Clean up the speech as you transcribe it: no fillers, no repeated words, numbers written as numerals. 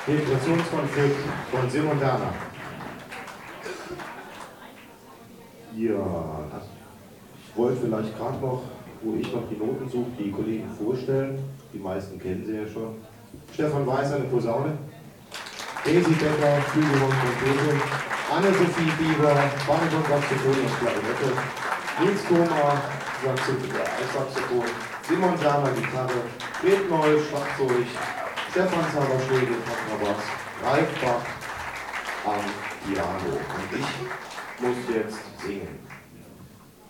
Penetrationskonflikt von Simon Werner. Ja, ich wollte vielleicht gerade noch, wo ich noch die Noten suche, die Kollegen vorstellen. Die meisten kennen sie ja schon. Stefan Weiß an der Posaune, Esi Becker, Flügelhorn und Trompete, Anne-Sophie Bieber, Bariton, Saxophon und Klarinette, Nils Thoma, Altsaxophon, Simon Werner, Gitarre, Fred Noll, Schlagzeug, Stefan Zaberschläge, Kontrabass, Ralf Bach am Piano. Und ich muss jetzt singen.